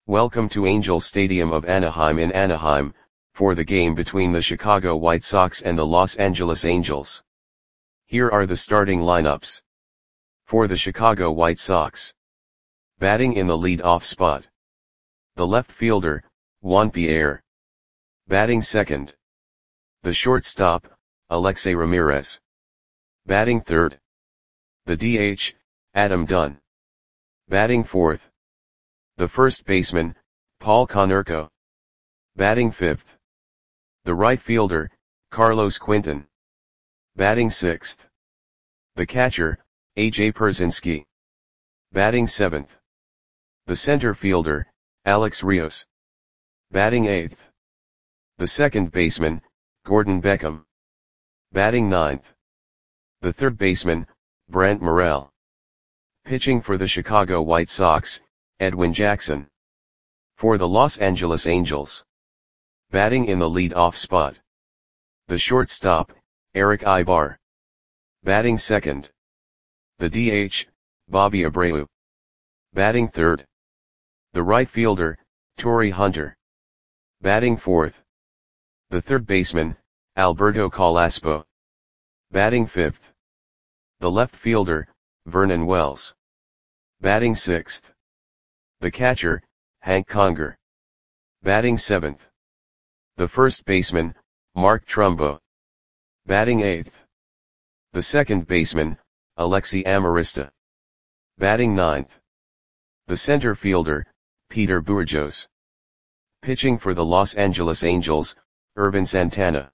Welcome to Angel Stadium of Anaheim in Anaheim, for the game between the Chicago White Sox and the Los Angeles Angels. Here are the starting lineups. For the Chicago White Sox. Batting in the lead-off spot. The left fielder, Juan Pierre. Batting second. The shortstop, Alexei Ramirez. Batting third. The DH, Adam Dunn. Batting fourth. The first baseman, Paul Konerko. Batting fifth. The right fielder, Carlos Quinton. Batting sixth. The catcher, A.J. Pierzynski. Batting seventh. The center fielder, Alex Rios. Batting eighth. The second baseman, Gordon Beckham. Batting ninth. The third baseman, Brant Morel. Pitching for the Chicago White Sox, Edwin Jackson. For the Los Angeles Angels. Batting in the lead-off spot. The shortstop, Eric Aybar. Batting second. The DH, Bobby Abreu. Batting third. The right fielder, Torii Hunter. Batting fourth. The third baseman, Alberto Calaspo. Batting fifth. The left fielder, Vernon Wells. Batting sixth. The catcher, Hank Conger. Batting seventh. The first baseman, Mark Trumbo. Batting eighth. The second baseman, Alexi Amarista. Batting ninth. The center fielder, Peter Bourjos. Pitching for the Los Angeles Angels, Ervin Santana.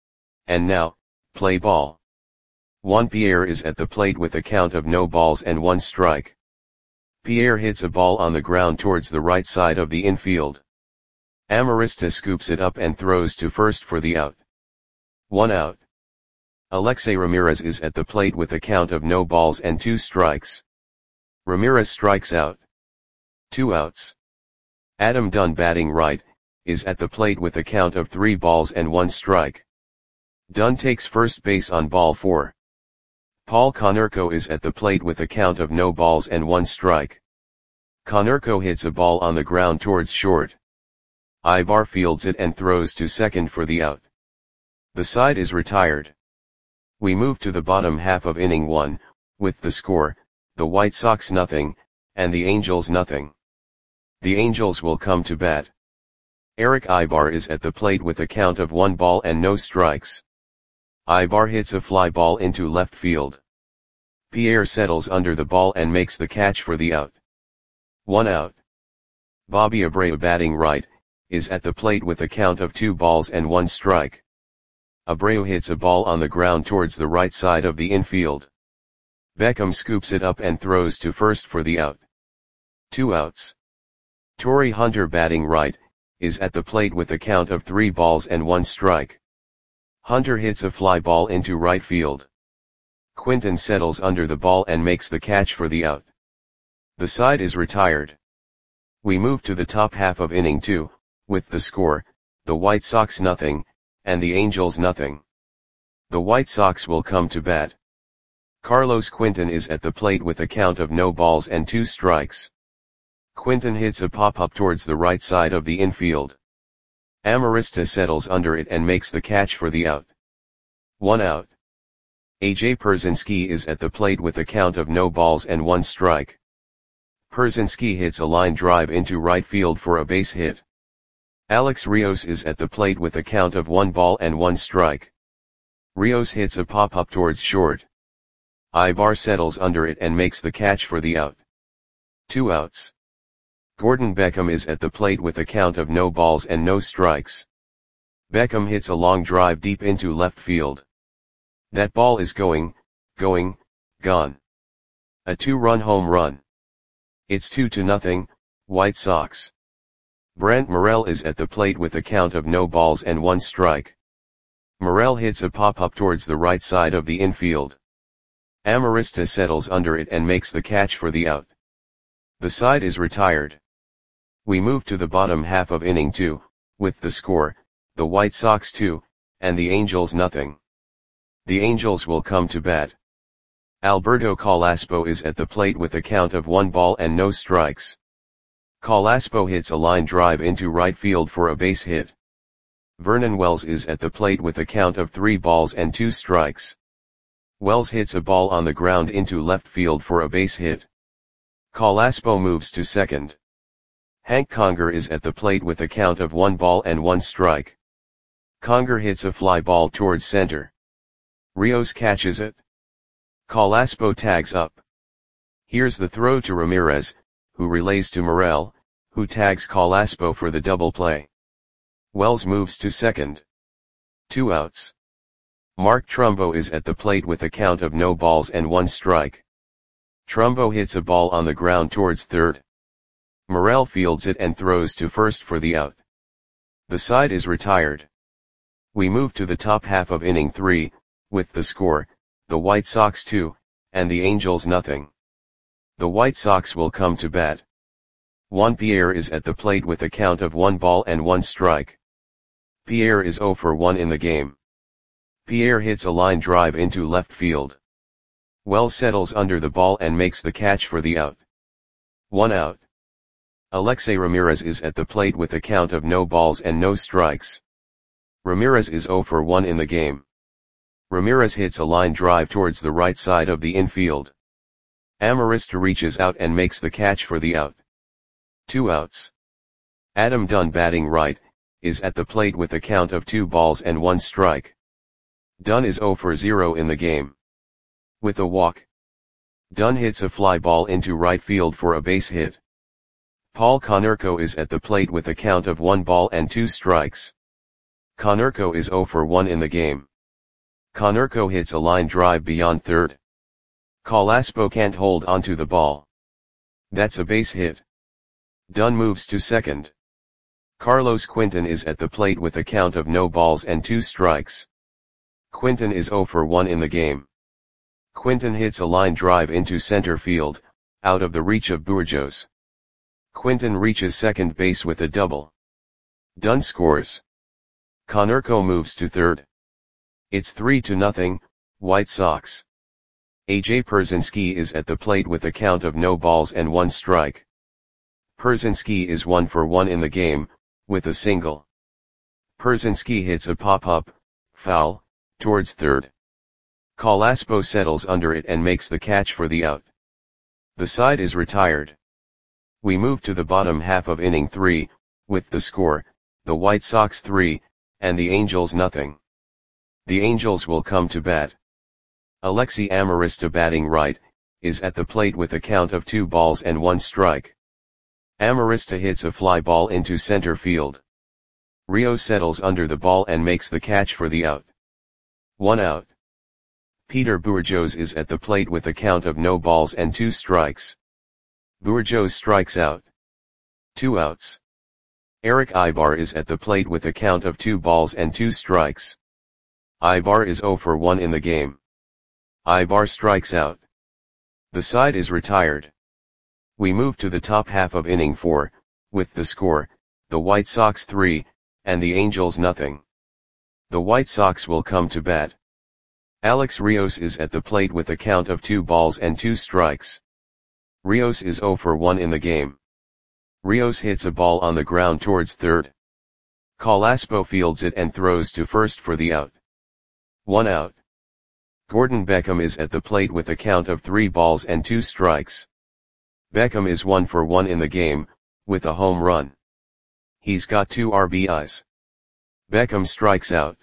And now, play ball. Juan Pierre is at the plate with a count of no balls and one strike. Pierre hits a ball on the ground towards the right side of the infield. Amarista scoops it up and throws to first for the out. 1 out. Alexei Ramirez is at the plate with a count of no balls and 2 strikes. Ramirez strikes out. 2 outs. Adam Dunn, batting right, is at the plate with a count of 3 balls and 1 strike. Dunn takes first base on ball 4. Paul Konerko is at the plate with a count of no balls and 1 strike. Konerko hits a ball on the ground towards short. Aybar fields it and throws to second for the out. The side is retired. We move to the bottom half of inning 1, with the score, the White Sox 0, and the Angels 0. The Angels will come to bat. Eric Aybar is at the plate with a count of 1 ball and no strikes. Aybar hits a fly ball into left field. Pierre settles under the ball and makes the catch for the out. 1 out. Bobby Abreu, batting right, is at the plate with a count of 2 balls and 1 strike. Abreu hits a ball on the ground towards the right side of the infield. Beckham scoops it up and throws to first for the out. 2 outs. Torii Hunter, batting right, is at the plate with a count of 3 balls and 1 strike. Hunter hits a fly ball into right field. Quinton settles under the ball and makes the catch for the out. The side is retired. We move to the top half of inning 2, with the score, the White Sox 0, and the Angels 0. The White Sox will come to bat. Carlos Quinton is at the plate with a count of no balls and 2 strikes. Quinton hits a pop-up towards the right side of the infield. Amarista settles under it and makes the catch for the out. 1 out. A.J. Pierzynski is at the plate with a count of no balls and 1 strike. Pierzynski hits a line drive into right field for a base hit. Alex Rios is at the plate with a count of 1 ball and 1 strike. Rios hits a pop-up towards short. Aybar settles under it and makes the catch for the out. 2 outs. Gordon Beckham is at the plate with a count of no balls and no strikes. Beckham hits a long drive deep into left field. That ball is gone. A 2-run home run. It's 2-0, White Sox. Brant Morel is at the plate with a count of no balls and 1 strike. Morel hits a pop-up towards the right side of the infield. Amarista settles under it and makes the catch for the out. The side is retired. We move to the bottom half of inning 2, with the score, the White Sox 2, and the Angels 0. The Angels will come to bat. Alberto Calaspo is at the plate with a count of 1 ball and no strikes. Carlaspo hits a line drive into right field for a base hit. Vernon Wells is at the plate with a count of 3 balls and 2 strikes. Wells hits a ball on the ground into left field for a base hit. Carlaspo moves to second. Hank Conger is at the plate with a count of 1 ball and 1 strike. Conger hits a fly ball towards center. Rios catches it. Carlaspo tags up. Here's the throw to Ramirez, who relays to Morel, who tags Carlaspo for the double play. Wells moves to second. 2 outs. Mark Trumbo is at the plate with a count of no balls and 1 strike. Trumbo hits a ball on the ground towards third. Morel fields it and throws to first for the out. The side is retired. We move to the top half of inning 3, with the score, the White Sox 2, and the Angels nothing. The White Sox will come to bat. Juan Pierre is at the plate with a count of 1 ball and 1 strike. Pierre is 0 for 1 in the game. Pierre hits a line drive into left field. Wells settles under the ball and makes the catch for the out. 1 out. Alexei Ramirez is at the plate with a count of no balls and no strikes. Ramirez is 0 for 1 in the game. Ramirez hits a line drive towards the right side of the infield. Amarista reaches out and makes the catch for the out. 2 outs. Adam Dunn, batting right, is at the plate with a count of 2 balls and 1 strike. Dunn is 0 for 0 in the game. With a walk, Dunn hits a fly ball into right field for a base hit. Paul Konerko is at the plate with a count of 1 ball and 2 strikes. Konerko is 0 for 1 in the game. Konerko hits a line drive beyond third. Carlaspo can't hold onto the ball. That's a base hit. Dunn moves to second. Carlos Quinton is at the plate with a count of no balls and 2 strikes. Quinton is 0 for 1 in the game. Quinton hits a line drive into center field, out of the reach of Burgos. Quinton reaches second base with a double. Dunn scores. Konerko moves to third. It's 3-0, White Sox. A.J. Pierzynski is at the plate with a count of no balls and 1 strike. Pierzynski is 1 for 1 in the game, with a single. Pierzynski hits a pop-up, foul, towards third. Carlaspo settles under it and makes the catch for the out. The side is retired. We move to the bottom half of inning 3, with the score, the White Sox 3, and the Angels nothing. The Angels will come to bat. Alexei Amarista, batting right, is at the plate with a count of 2 balls and 1 strike. Amarista hits a fly ball into center field. Rios settles under the ball and makes the catch for the out. 1 out. Peter Burgos is at the plate with a count of no balls and 2 strikes. Burgos strikes out. 2 outs. Eric Ibar is at the plate with a count of 2 balls and 2 strikes. Ibar is 0 for 1 in the game. Ibar strikes out. The side is retired. We move to the top half of inning 4, with the score, the White Sox 3, and the Angels nothing. The White Sox will come to bat. Alex Rios is at the plate with a count of 2 balls and 2 strikes. Rios is 0 for 1 in the game. Rios hits a ball on the ground towards third. Carlaspo fields it and throws to first for the out. 1 out. Gordon Beckham is at the plate with a count of 3 balls and 2 strikes. Beckham is 1 for 1 in the game, with a home run. He's got 2 RBIs. Beckham strikes out.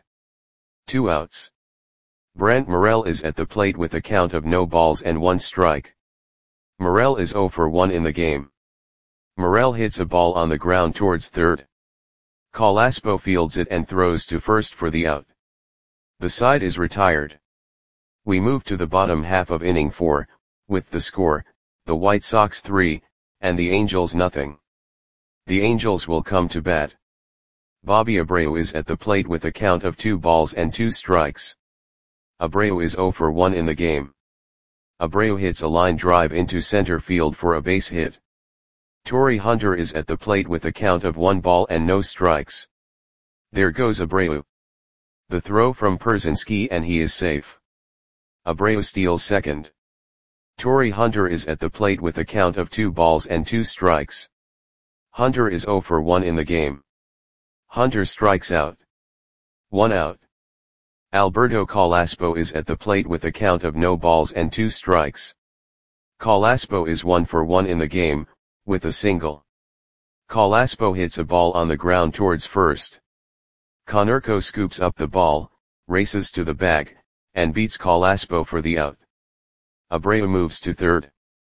2 outs. Brent Morel is at the plate with a count of no balls and 1 strike. Morel is 0 for 1 in the game. Morel hits a ball on the ground towards third. Carlaspo fields it and throws to first for the out. The side is retired. We move to the bottom half of inning 4, with the score, the White Sox 3, and the Angels nothing. The Angels will come to bat. Bobby Abreu is at the plate with a count of 2 balls and 2 strikes. Abreu is 0 for 1 in the game. Abreu hits a line drive into center field for a base hit. Torrey Hunter is at the plate with a count of 1 ball and no strikes. There goes Abreu. The throw from Pierzynski and he is safe. Abreu steals second. Torrey Hunter is at the plate with a count of 2 balls and 2 strikes. Hunter is 0 for 1 in the game. Hunter strikes out. 1 out. Alberto Calaspo is at the plate with a count of no balls and 2 strikes. Calaspo is 1 for 1 in the game, with a single. Calaspo hits a ball on the ground towards first. Konerko scoops up the ball, races to the bag, and beats Calaspo for the out. Abreu moves to third.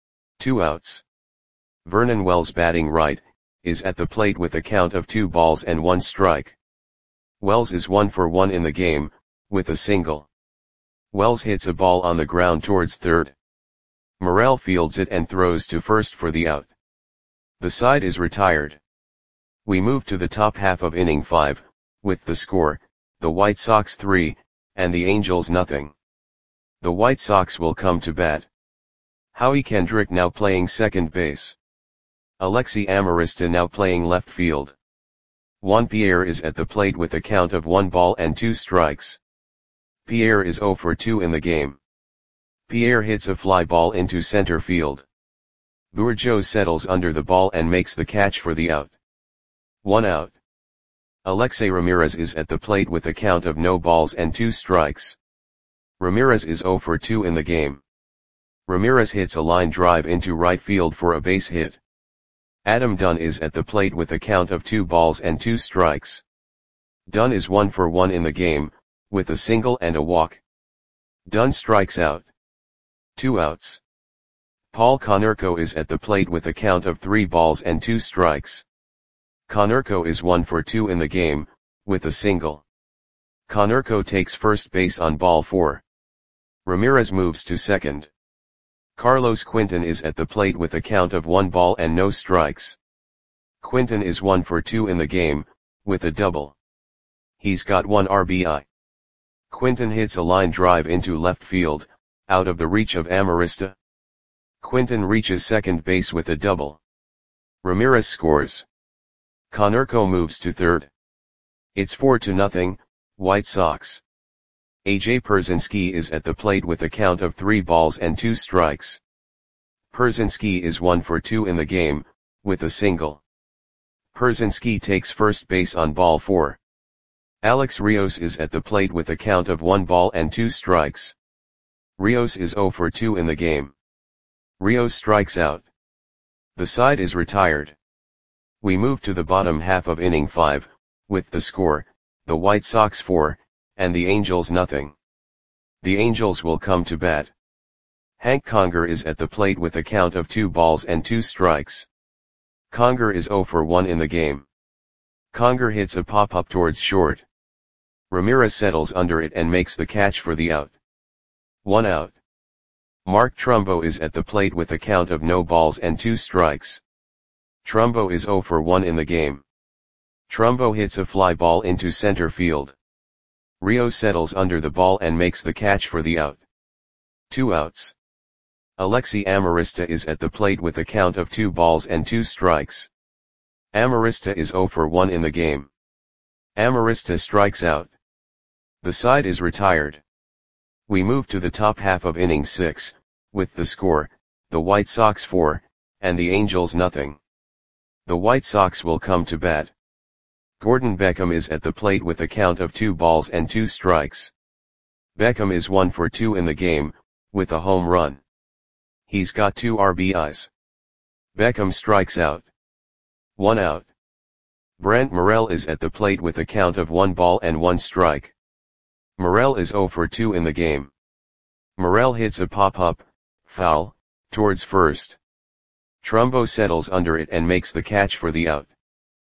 2 outs. Vernon Wells, batting right, is at the plate with a count of 2 balls and 1 strike. Wells is 1 for 1 in the game, with a single. Wells hits a ball on the ground towards third. Morel fields it and throws to first for the out. The side is retired. We move to the top half of inning 5, with the score, the White Sox 3, and the Angels nothing. The White Sox will come to bat. Howie Kendrick now playing second base. Alexi Amarista now playing left field. Juan Pierre is at the plate with a count of 1 ball and 2 strikes. Pierre is 0 for 2 in the game. Pierre hits a fly ball into center field. Bourgeau settles under the ball and makes the catch for the out. 1 out. Alexei Ramirez is at the plate with a count of no balls and 2 strikes. Ramirez is 0 for 2 in the game. Ramirez hits a line drive into right field for a base hit. Adam Dunn is at the plate with a count of 2 balls and 2 strikes. Dunn is 1 for 1 in the game, with a single and a walk. Dunn strikes out. 2 outs. Paul Konerko is at the plate with a count of 3 balls and 2 strikes. Konerko is 1 for 2 in the game, with a single. Konerko takes first base on ball 4. Ramirez moves to second. Carlos Quinton is at the plate with a count of 1 ball and no strikes. Quinton is 1 for 2 in the game, with a double. He's got 1 RBI. Quinton hits a line drive into left field, out of the reach of Amarista. Quinton reaches second base with a double. Ramirez scores. Konerko moves to third. It's 4-0, White Sox. AJ Pierzynski is at the plate with a count of 3 balls and 2 strikes. Pierzynski is 1 for 2 in the game, with a single. Pierzynski takes first base on ball 4. Alex Rios is at the plate with a count of 1 ball and 2 strikes. Rios is 0 for 2 in the game. Rios strikes out. The side is retired. We move to the bottom half of inning 5, with the score, the White Sox 4, and the Angels nothing. The Angels will come to bat. Hank Conger is at the plate with a count of 2 balls and 2 strikes. Conger is 0 for 1 in the game. Conger hits a pop-up towards short. Ramirez settles under it and makes the catch for the out. 1 out. Mark Trumbo is at the plate with a count of no balls and 2 strikes. Trumbo is 0 for 1 in the game. Trumbo hits a fly ball into center field. Rios settles under the ball and makes the catch for the out. 2 outs. Alexi Amarista is at the plate with a count of 2 balls and 2 strikes. Amarista is 0 for 1 in the game. Amarista strikes out. The side is retired. We move to the top half of inning 6, with the score, the White Sox 4, and the Angels nothing. The White Sox will come to bat. Gordon Beckham is at the plate with a count of 2 balls and 2 strikes. Beckham is 1 for 2 in the game, with a home run. He's got 2 RBIs. Beckham strikes out. 1 out. Brent Morel is at the plate with a count of 1 ball and 1 strike. Morel is 0 for 2 in the game. Morel hits a pop-up, foul, towards first. Trumbo settles under it and makes the catch for the out.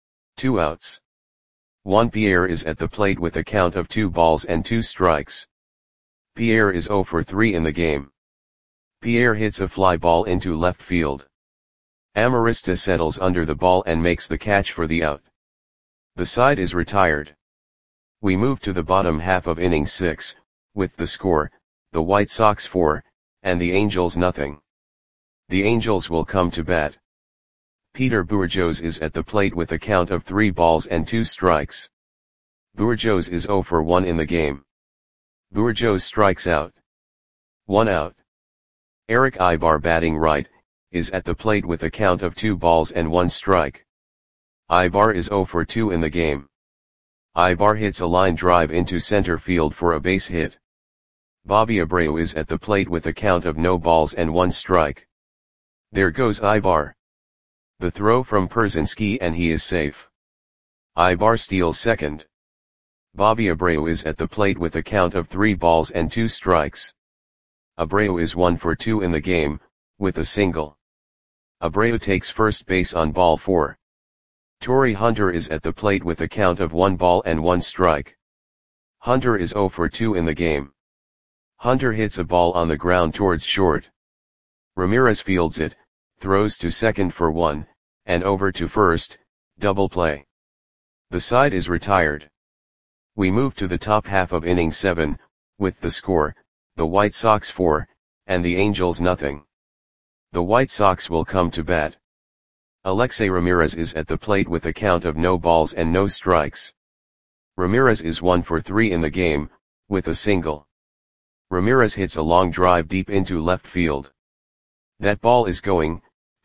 2 outs. Juan Pierre is at the plate with a count of 2 balls and 2 strikes. Pierre is 0 for 3 in the game. Pierre hits a fly ball into left field. Amarista settles under the ball and makes the catch for the out. The side is retired. We move to the bottom half of inning 6, with the score, the White Sox 4, and the Angels nothing. The Angels will come to bat. Peter Bourgeos is at the plate with a count of 3 balls and 2 strikes. Bourgeos is 0 for 1 in the game. Bourgeos strikes out. 1 out. Eric Ibar, batting right, is at the plate with a count of 2 balls and 1 strike. Ibar is 0 for 2 in the game. Ibar hits a line drive into center field for a base hit. Bobby Abreu is at the plate with a count of no balls and 1 strike. There goes Ibar. The throw from Pierzynski and he is safe. Ibar steals second. Bobby Abreu is at the plate with a count of 3 balls and 2 strikes. Abreu is 1 for 2 in the game, with a single. Abreu takes first base on ball 4. Torii Hunter is at the plate with a count of 1 ball and 1 strike. Hunter is 0 for 2 in the game. Hunter hits a ball on the ground towards short. Ramirez fields it, throws to second for 1, and over to first, double play. The side is retired. We move to the top half of inning 7, with the score, the White Sox 4, and the Angels nothing. The White Sox will come to bat. Alexei Ramirez is at the plate with a count of no balls and no strikes. Ramirez is 1 for 3 in the game, with a single. Ramirez hits a long drive deep into left field. That ball is going,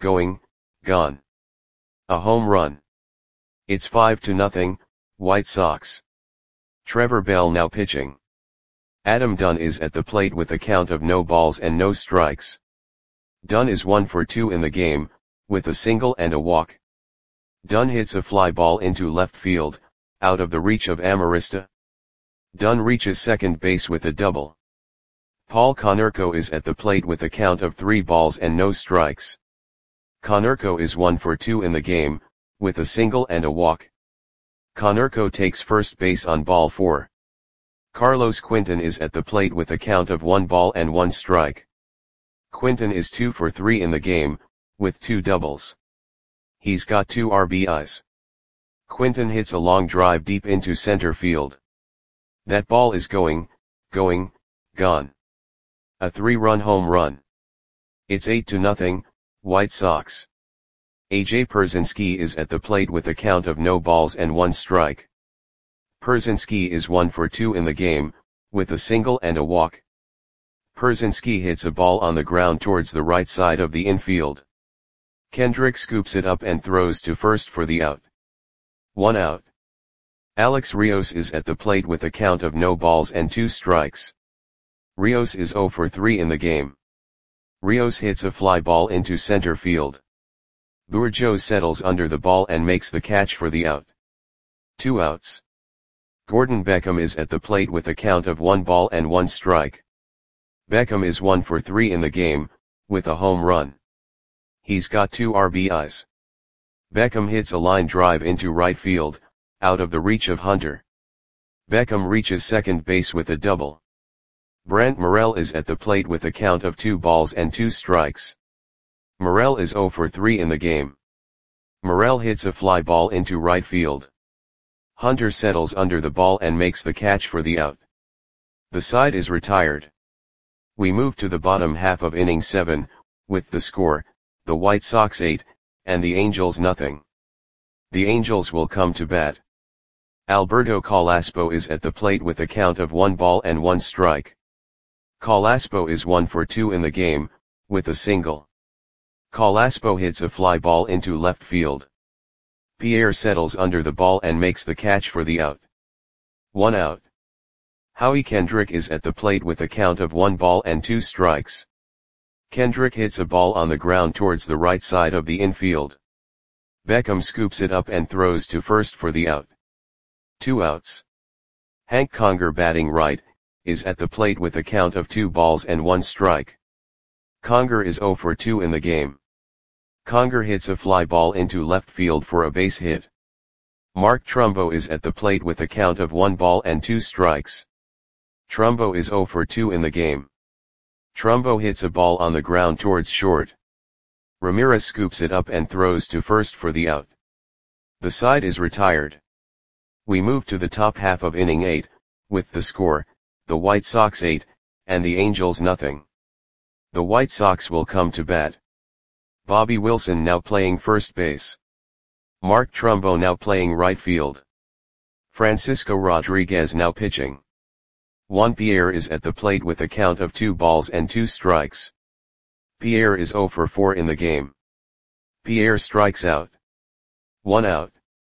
gone. A home run. It's 5-0, White Sox. Trevor Bell now pitching. Adam Dunn is at the plate with a count of no balls and no strikes. Dunn is 1 for 2 in the game, with a single and a walk. Dunn hits a fly ball into left field, out of the reach of Amarista. Dunn reaches second base with a double. Paul Konerko is at the plate with a count of 3 balls and no strikes. Konerko is 1 for 2 in the game, with a single and a walk. Konerko takes first base on ball 4. Carlos Quinton is at the plate with a count of 1 ball and 1 strike. Quinton is 2 for 3 in the game, with 2 doubles. He's got 2 RBIs. Quinton hits a long drive deep into center field. That ball is going, gone. A 3-run home run. It's 8-0, White Sox. AJ Pierzynski is at the plate with a count of no balls and 1 strike. Pierzynski is 1 for 2 in the game, with a single and a walk. Pierzynski hits a ball on the ground towards the right side of the infield. Kendrick scoops it up and throws to first for the out. 1 out. Alex Rios is at the plate with a count of no balls and 2 strikes. Rios is 0 for 3 in the game. Rios hits a fly ball into center field. Bourgeau settles under the ball and makes the catch for the out. 2 outs. Gordon Beckham is at the plate with a count of 1 ball and 1 strike. Beckham is 1 for 3 in the game, with a home run. He's got 2 RBIs. Beckham hits a line drive into right field, out of the reach of Hunter. Beckham reaches second base with a double. Brent Morel is at the plate with a count of 2 balls and 2 strikes. Morel is 0 for 3 in the game. Morel hits a fly ball into right field. Hunter settles under the ball and makes the catch for the out. The side is retired. We move to the bottom half of inning 7, with the score, the White Sox 8, and the Angels nothing. The Angels will come to bat. Alberto Calaspo is at the plate with a count of 1 ball and 1 strike. Calaspo is 1 for 2 in the game, with a single. Calaspo hits a fly ball into left field. Pierre settles under the ball and makes the catch for the out. 1 out. Howie Kendrick is at the plate with a count of 1 ball and 2 strikes. Kendrick hits a ball on the ground towards the right side of the infield. Beckham scoops it up and throws to first for the out. 2 outs. Hank Conger, batting right, is at the plate with a count of 2 balls and 1 strike. Conger is 0 for 2 in the game. Conger hits a fly ball into left field for a base hit. Mark Trumbo is at the plate with a count of 1 ball and 2 strikes. Trumbo is 0 for 2 in the game. Trumbo hits a ball on the ground towards short. Ramirez scoops it up and throws to first for the out. The side is retired. We move to the top half of inning 8, with the score, the White Sox 8, and the Angels nothing. The White Sox will come to bat. Bobby Wilson now playing first base. Mark Trumbo now playing right field. Francisco Rodriguez now pitching. Juan Pierre is at the plate with a count of 2 balls and 2 strikes. Pierre is 0 for 4 in the game. Pierre strikes out. 1 out.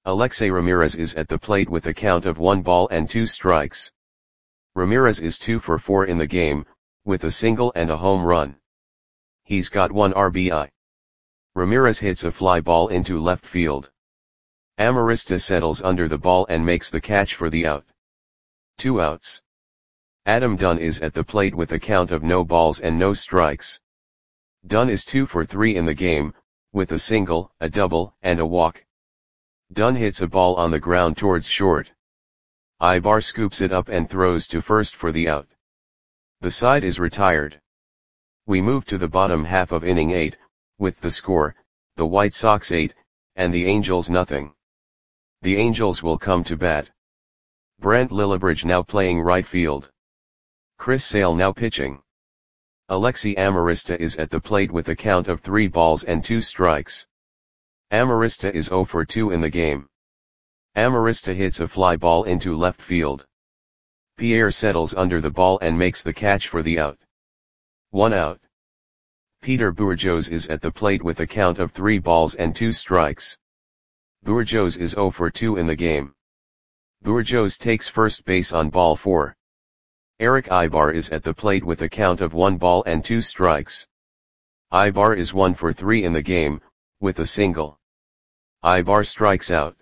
Alexei Ramirez is at the plate with a count of 1 ball and 2 strikes. Ramirez is 2 for 4 in the game, with a single and a home run. He's got 1 RBI. Ramirez hits a fly ball into left field. Amarista settles under the ball and makes the catch for the out. 2 outs. Adam Dunn is at the plate with a count of no balls and no strikes. Dunn is 2 for 3 in the game, with a single, a double, and a walk. Dunn hits a ball on the ground towards short. Ibar scoops it up and throws to first for the out. The side is retired. We move to the bottom half of inning 8, with the score, the White Sox 8, and the Angels nothing. The Angels will come to bat. Brant Lillibridge now playing right field. Chris Sale now pitching. Alexei Amarista is at the plate with a count of 3 balls and 2 strikes. Amarista is 0 for 2 in the game. Amarista hits a fly ball into left field. Pierre settles under the ball and makes the catch for the out. 1 out. Peter Bourjos is at the plate with a count of 3 balls and 2 strikes. Bourjos is 0 for 2 in the game. Bourjos takes first base on ball 4. Eric Ibar is at the plate with a count of 1 ball and 2 strikes. Ibar is 1 for 3 in the game, with a single. Ibar strikes out.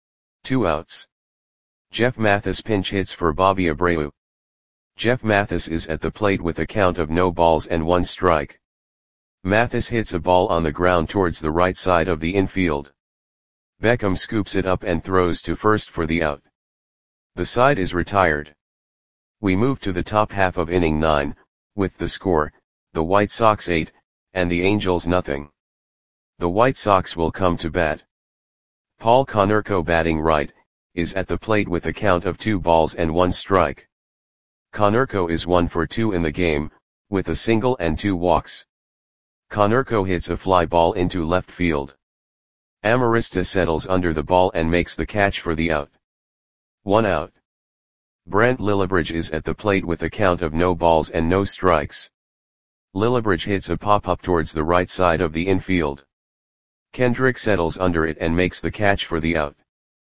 2 outs. Jeff Mathis pinch hits for Bobby Abreu. Jeff Mathis is at the plate with a count of no balls and 1 strike. Mathis hits a ball on the ground towards the right side of the infield. Beckham scoops it up and throws to first for the out. The side is retired. We move to the top half of inning 9, with the score, the White Sox 8, and the Angels nothing. The White Sox will come to bat. Paul Konerko batting right, is at the plate with a count of 2 balls and 1 strike. Konerko is 1 for 2 in the game, with a single and 2 walks. Konerko hits a fly ball into left field. Amarista settles under the ball and makes the catch for the out. 1 out. Brant Lillibridge is at the plate with a count of no balls and no strikes. Lillibridge hits a pop-up towards the right side of the infield. Kendrick settles under it and makes the catch for the out.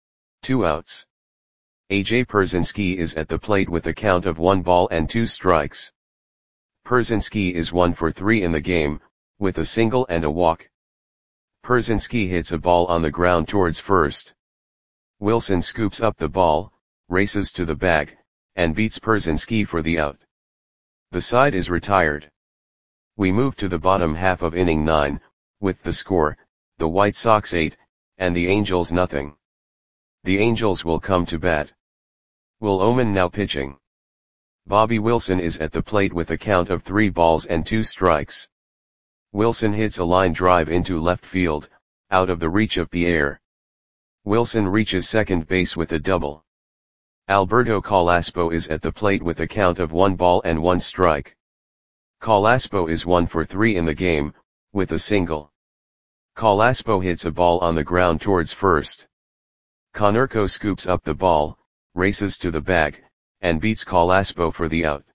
2 outs. AJ Pierzynski is at the plate with a count of 1 ball and 2 strikes. Pierzynski is 1 for 3 in the game, with a single and a walk. Pierzynski hits a ball on the ground towards first. Wilson scoops up the ball, races to the bag, and beats Pierzynski for the out. The side is retired. We move to the bottom half of inning 9, with the score, the White Sox 8, and the Angels nothing. The Angels will come to bat. Will Oman now pitching. Bobby Wilson is at the plate with a count of 3 balls and 2 strikes. Wilson hits a line drive into left field, out of the reach of Pierre. Wilson reaches second base with a double. Alberto Calaspo is at the plate with a count of 1 ball and 1 strike. Calaspo is 1 for 3 in the game, with a single. Calaspo hits a ball on the ground towards first. Konerko scoops up the ball, races to the bag, and beats Calaspo for the out.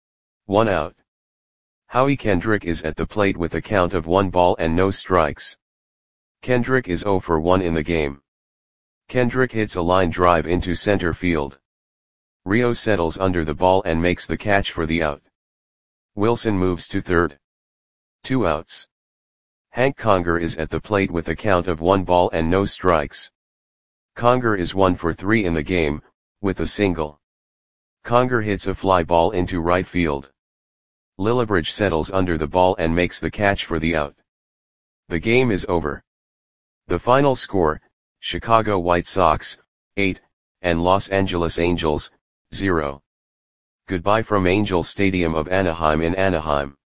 1 out. Howie Kendrick is at the plate with a count of 1 ball and no strikes. Kendrick is 0 for 1 in the game. Kendrick hits a line drive into center field. Rio settles under the ball and makes the catch for the out. Wilson moves to third. 2 outs. Hank Conger is at the plate with a count of 1 ball and no strikes. Conger is 1 for 3 in the game, with a single. Conger hits a fly ball into right field. Lillibridge settles under the ball and makes the catch for the out. The game is over. The final score, Chicago White Sox, 8, and Los Angeles Angels, 0. Goodbye from Angel Stadium of Anaheim in Anaheim.